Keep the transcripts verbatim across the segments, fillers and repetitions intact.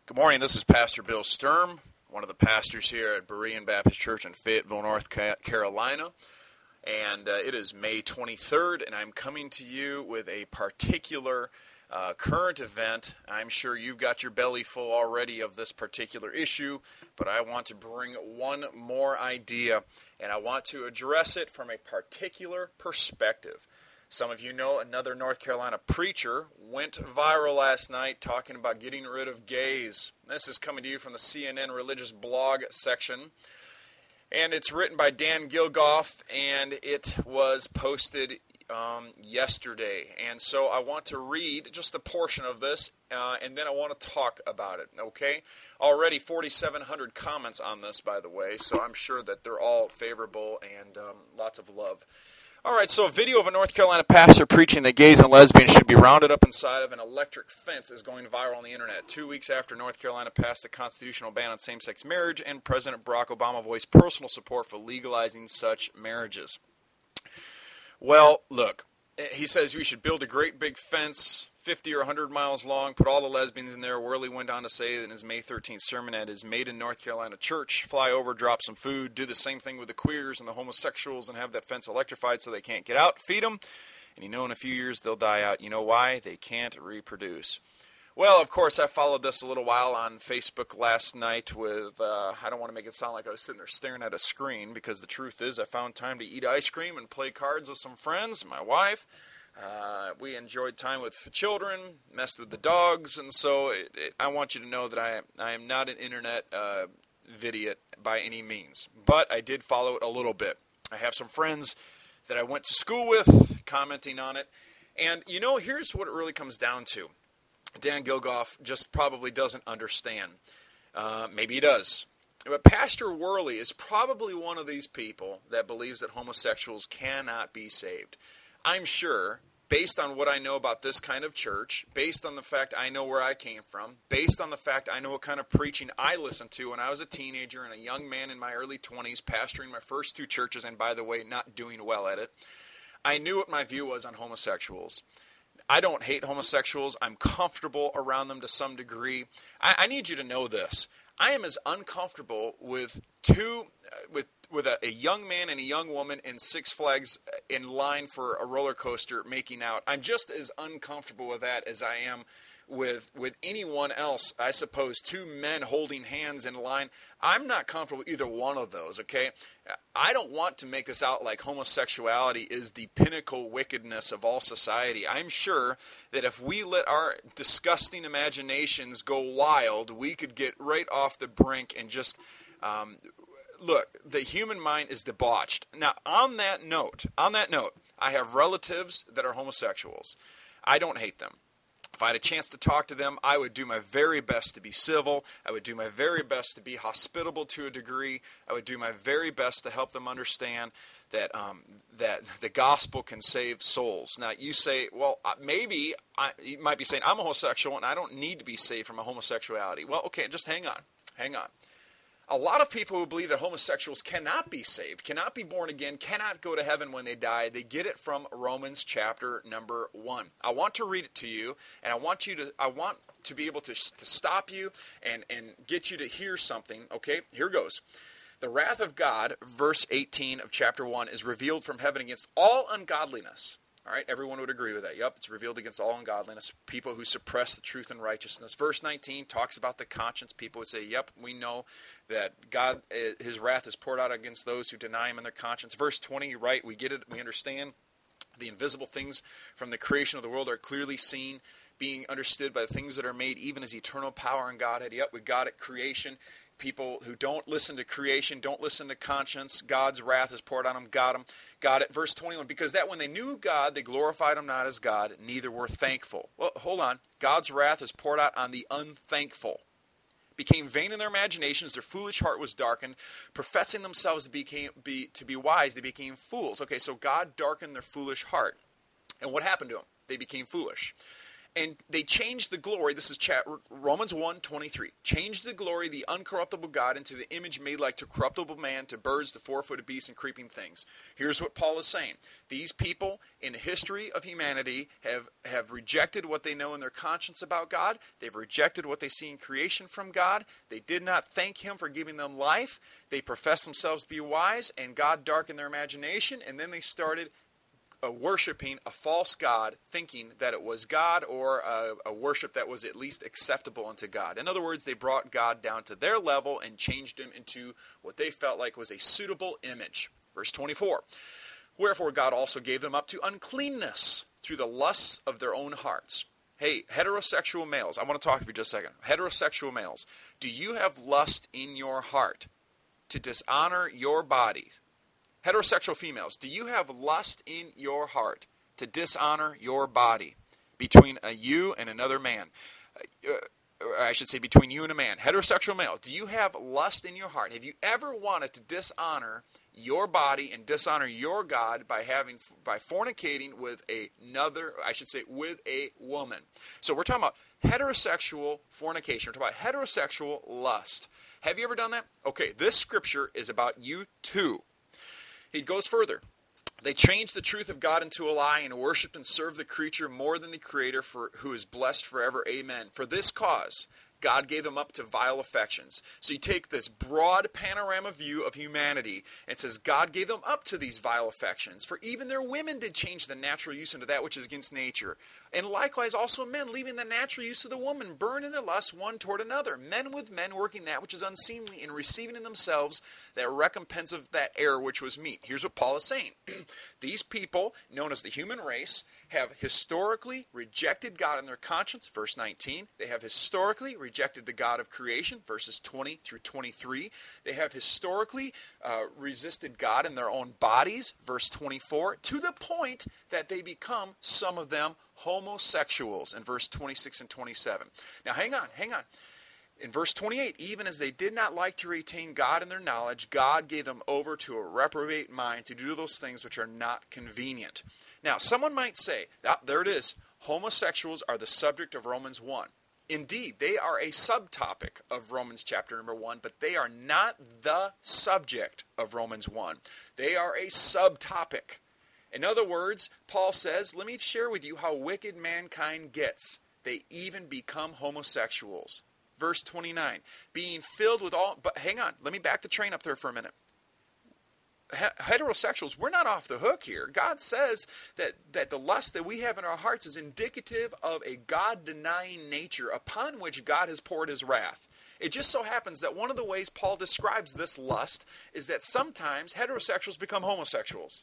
Good morning, this is Pastor Bill Sturm, one of the pastors here at Berean Baptist Church in Fayetteville, North Carolina. And uh, it is May twenty-third, and I'm coming to you with a particular uh, current event. I'm sure you've got your belly full already of this particular issue, but I want to bring one more idea, and I want to address it from a particular perspective. Some of you know another North Carolina preacher went viral last night talking about getting rid of gays. This is coming to you from the C N N religious blog section. And it's written by Dan Gilgoff, and it was posted um, yesterday. And so I want to read just a portion of this, uh, and then I want to talk about it, okay? Already forty-seven hundred comments on this, by the way, so I'm sure that they're all favorable and um, lots of love. All right, so a video of a North Carolina pastor preaching that gays and lesbians should be rounded up inside of an electric fence is going viral on the internet. Two weeks after North Carolina passed a constitutional ban on same-sex marriage, and President Barack Obama voiced personal support for legalizing such marriages. Well, look, he says we should build a great big fence, fifty or one hundred miles long, put all the lesbians in there. Worley went on to say in his May thirteenth sermon at his Maiden, North Carolina church, fly over, drop some food, do the same thing with the queers and the homosexuals and have that fence electrified so they can't get out, feed them, and you know in a few years they'll die out. You know why? They can't reproduce. Well, of course, I followed this a little while on Facebook last night with, uh, I don't want to make it sound like I was sitting there staring at a screen, because the truth is I found time to eat ice cream and play cards with some friends, my wife. Uh, we enjoyed time with children, messed with the dogs, and so it, it, I want you to know that I, I am not an internet uh, idiot by any means, but I did follow it a little bit. I have some friends that I went to school with commenting on it, and you know, here's what it really comes down to. Dan Gilgoff just probably doesn't understand. Uh, maybe he does. But Pastor Worley is probably one of these people that believes that homosexuals cannot be saved. I'm sure, based on what I know about this kind of church, based on the fact I know where I came from, based on the fact I know what kind of preaching I listened to when I was a teenager and a young man in my early twenties, pastoring my first two churches, and by the way, not doing well at it, I knew what my view was on homosexuals. I don't hate homosexuals. I'm comfortable around them to some degree. I, I need you to know this. I am as uncomfortable with two, uh, with with a, a young man and a young woman in Six Flags in line for a roller coaster making out. I'm just as uncomfortable with that as I am with with anyone else. I suppose two men holding hands in line. I'm not comfortable with either one of those, okay? I don't want to make this out like homosexuality is the pinnacle wickedness of all society. I'm sure that if we let our disgusting imaginations go wild, we could get right off the brink and just, um, look, the human mind is debauched. Now, on that note, on that note, I have relatives that are homosexuals. I don't hate them. If I had a chance to talk to them, I would do my very best to be civil. I would do my very best to be hospitable to a degree. I would do my very best to help them understand that um, that the gospel can save souls. Now, you say, well, maybe, I, you might be saying, I'm a homosexual and I don't need to be saved from a homosexuality. Well, okay, just hang on, hang on. A lot of people who believe that homosexuals cannot be saved, cannot be born again, cannot go to heaven when they die, they get it from Romans chapter number one. I want to read it to you, and I want you to I want to be able to, to stop you and, and get you to hear something. Okay, here goes. The wrath of God, verse eighteen of chapter one, is revealed from heaven against all ungodliness. All right, everyone would agree with that. Yep, it's revealed against all ungodliness, people who suppress the truth and righteousness. Verse nineteen talks about the conscience. People would say, yep, we know that God, his wrath is poured out against those who deny him in their conscience. Verse twenty, right, we get it, we understand. The invisible things from the creation of the world are clearly seen, being understood by the things that are made, even as eternal power in Godhead. Yep, we got it, creation. People who don't listen to creation, don't listen to conscience, God's wrath is poured on them, got them, got it. Verse twenty-one, because that when they knew God, they glorified him not as God, neither were thankful. Well, hold on. God's wrath is poured out on the unthankful. Became vain in their imaginations, their foolish heart was darkened, professing themselves to, became, be, to be wise, they became fools. Okay, so God darkened their foolish heart. And what happened to them? They became foolish. And they changed the glory, this is chat, Romans one twenty-three. Changed the glory, the uncorruptible God, into the image made like to corruptible man, to birds, to four-footed beasts, and creeping things. Here's what Paul is saying. These people in the history of humanity have, have rejected what they know in their conscience about God. They've rejected what they see in creation from God. They did not thank Him for giving them life. They professed themselves to be wise, and God darkened their imagination, and then they started Uh, worshiping a false god, thinking that it was God, or a, a worship that was at least acceptable unto God. In other words, they brought God down to their level and changed Him into what they felt like was a suitable image. Verse twenty-four, wherefore God also gave them up to uncleanness through the lusts of their own hearts. Hey, heterosexual males, I want to talk to you just a second. Heterosexual males, do you have lust in your heart to dishonor your bodies? Heterosexual females, do you have lust in your heart to dishonor your body between a you and another man? Uh, I should say between you and a man. Heterosexual male, do you have lust in your heart? Have you ever wanted to dishonor your body and dishonor your God by having by fornicating with another, I should say, with a woman? So we're talking about heterosexual fornication. We're talking about heterosexual lust. Have you ever done that? Okay, this scripture is about you too. He goes further. They changed the truth of God into a lie and worshiped and served the creature more than the Creator, for who is blessed forever. Amen. For this cause, God gave them up to vile affections. So you take this broad panorama view of humanity, and it says God gave them up to these vile affections. For even their women did change the natural use into that which is against nature. And likewise also men, leaving the natural use of the woman, burn in their lust one toward another. Men with men working that which is unseemly, and receiving in themselves that recompense of that error which was meet. Here's what Paul is saying. These people, known as the human race, have historically rejected God in their conscience, verse nineteen. They have historically rejected the God of creation, verses twenty through twenty-three. They have historically uh, resisted God in their own bodies, verse twenty-four, to the point that they become, some of them, homosexuals, in verse twenty-six and twenty-seven. Now hang on, hang on. In verse twenty-eight, even as they did not like to retain God in their knowledge, God gave them over to a reprobate mind to do those things which are not convenient. Now, someone might say, ah, there it is, homosexuals are the subject of Romans one. Indeed, they are a subtopic of Romans chapter number one, but they are not the subject of Romans one. They are a subtopic. In other words, Paul says, let me share with you how wicked mankind gets. They even become homosexuals. Verse twenty-nine, being filled with all, but hang on, let me back the train up there for a minute. Heterosexuals, we're not off the hook here. God says that, that the lust that we have in our hearts is indicative of a God-denying nature upon which God has poured His wrath. It just so happens that one of the ways Paul describes this lust is that sometimes heterosexuals become homosexuals.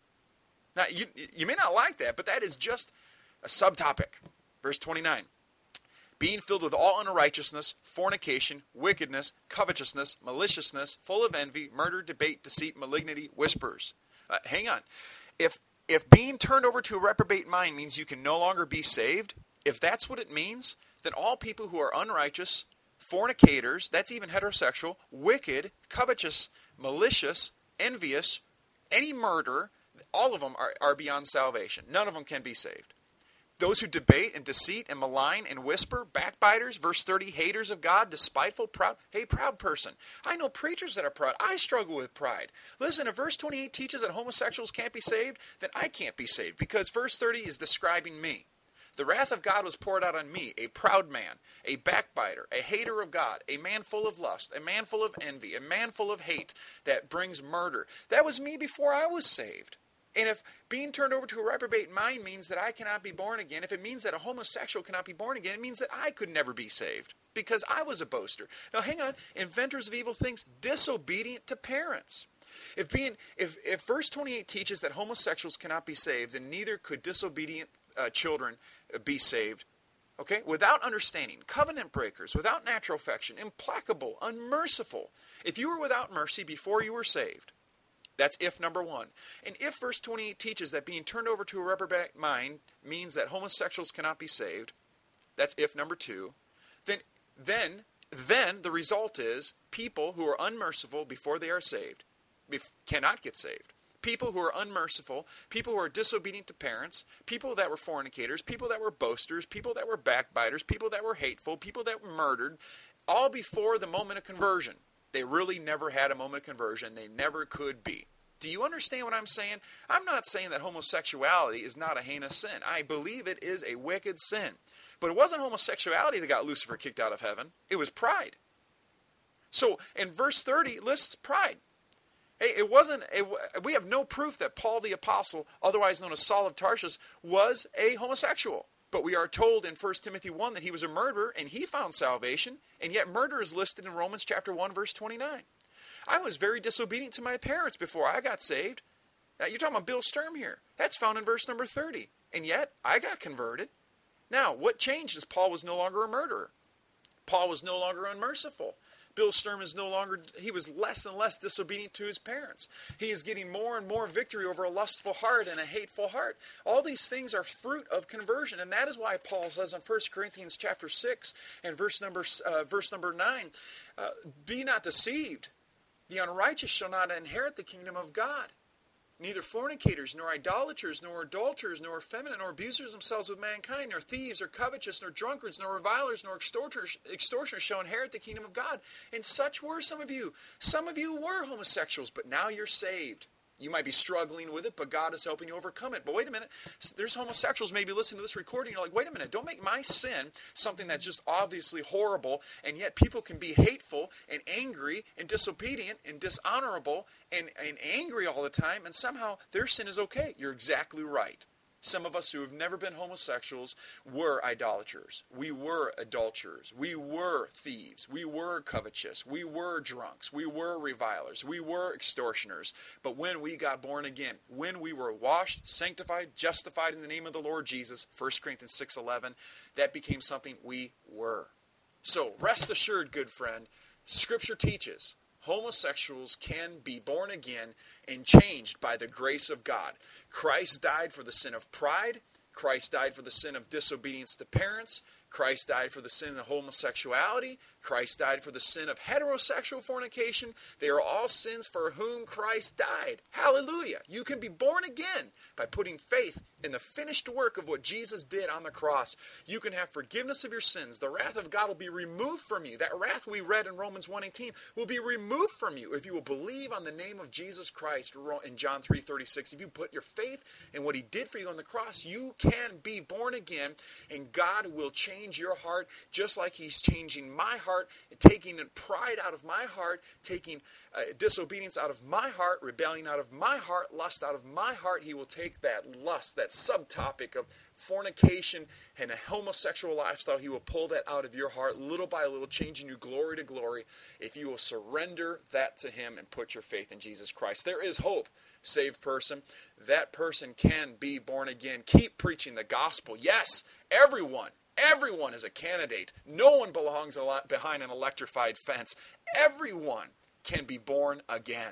Now, you, you may not like that, but that is just a subtopic. Verse twenty-nine. Being filled with all unrighteousness, fornication, wickedness, covetousness, maliciousness, full of envy, murder, debate, deceit, malignity, whispers. Uh, hang on. If if being turned over to a reprobate mind means you can no longer be saved, if that's what it means, then all people who are unrighteous, fornicators, that's even heterosexual, wicked, covetous, malicious, envious, any murder, all of them are, are beyond salvation. None of them can be saved. Those who debate and deceit and malign and whisper, backbiters, verse thirty, haters of God, despiteful, proud. Hey, proud person. I know preachers that are proud. I struggle with pride. Listen, if verse twenty-eight teaches that homosexuals can't be saved, then I can't be saved because verse thirty is describing me. The wrath of God was poured out on me, a proud man, a backbiter, a hater of God, a man full of lust, a man full of envy, a man full of hate that brings murder. That was me before I was saved. And if being turned over to a reprobate mind means that I cannot be born again, if it means that a homosexual cannot be born again, it means that I could never be saved because I was a boaster. Now hang on, inventors of evil things, disobedient to parents. If being if, if verse twenty-eight teaches that homosexuals cannot be saved, then neither could disobedient uh, children be saved. Okay? Without understanding, covenant breakers, without natural affection, implacable, unmerciful. If you were without mercy before you were saved, that's if number one. And if verse twenty-eight teaches that being turned over to a reprobate mind means that homosexuals cannot be saved, that's if number two, then then then the result is people who are unmerciful before they are saved bef- cannot get saved. People who are unmerciful, people who are disobedient to parents, people that were fornicators, people that were boasters, people that were backbiters, people that were hateful, people that were murdered, all before the moment of conversion. They really never had a moment of conversion. They never could be. Do you understand what I'm saying? I'm not saying that homosexuality is not a heinous sin. I believe it is a wicked sin. But it wasn't homosexuality that got Lucifer kicked out of heaven. It was pride. So in verse thirty, it lists pride. Hey, it wasn't. It, we have no proof that Paul the Apostle, otherwise known as Saul of Tarsus, was a homosexual. But we are told in First Timothy one that he was a murderer and he found salvation. And yet murder is listed in Romans chapter one, verse twenty-nine. I was very disobedient to my parents before I got saved. Now, you're talking about Bill Sturm here. That's found in verse number thirty. And yet, I got converted. Now, what changed is Paul was no longer a murderer. Paul was no longer unmerciful. Bill Sturm is no longer, he was less and less disobedient to his parents. He is getting more and more victory over a lustful heart and a hateful heart. All these things are fruit of conversion. And that is why Paul says in First Corinthians chapter six and verse number, uh, verse number nine, uh, be not deceived. The unrighteous shall not inherit the kingdom of God. Neither fornicators, nor idolaters, nor adulterers, nor effeminate, nor abusers themselves with mankind, nor thieves, nor covetous, nor drunkards, nor revilers, nor extorters, extortioners shall inherit the kingdom of God. And such were some of you. Some of you were homosexuals, but now you're saved. You might be struggling with it, but God is helping you overcome it. But wait a minute, there's homosexuals maybe listening to this recording. You're like, wait a minute, don't make my sin something that's just obviously horrible, and yet people can be hateful and angry and disobedient and dishonorable and, and angry all the time, and somehow their sin is okay. You're exactly right. Some of us who have never been homosexuals were idolaters. We were adulterers. We were thieves. We were covetous. We were drunks. We were revilers. We were extortioners. But when we got born again, when we were washed, sanctified, justified in the name of the Lord Jesus, First Corinthians six eleven, that became something we were. So rest assured, good friend, Scripture teaches homosexuals can be born again and changed by the grace of God. Christ died for the sin of pride. Christ died for the sin of disobedience to parents. Christ died for the sin of homosexuality. Christ died for the sin of heterosexual fornication. They are all sins for whom Christ died. Hallelujah. You can be born again by putting faith in the finished work of what Jesus did on the cross. You can have forgiveness of your sins. The wrath of God will be removed from you. That wrath we read in Romans one eighteen will be removed from you if you will believe on the name of Jesus Christ in John three thirty-six. If you put your faith in what he did for you on the cross, you can be born again, and God will change your heart just like he's changing my heart, taking pride out of my heart, taking uh, disobedience out of my heart, rebellion out of my heart, lust out of my heart. He will take that lust, that subtopic of fornication and a homosexual lifestyle. He will pull that out of your heart little by little, changing you glory to glory if you will surrender that to him and put your faith in Jesus Christ. There is hope, saved person. That person can be born again. Keep preaching the gospel. Yes, everyone. Everyone is a candidate. No one belongs a lot behind an electrified fence. Everyone can be born again.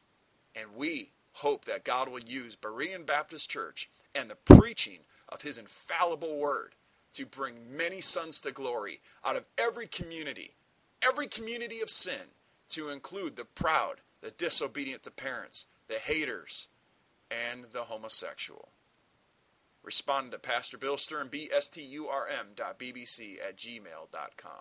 And we hope that God will use Berean Baptist Church and the preaching of his infallible word to bring many sons to glory out of every community, every community of sin, to include the proud, the disobedient to parents, the haters, and the homosexual. Respond to Pastor Bill Sturm, B S T U R M dot B B C at gmail dot com.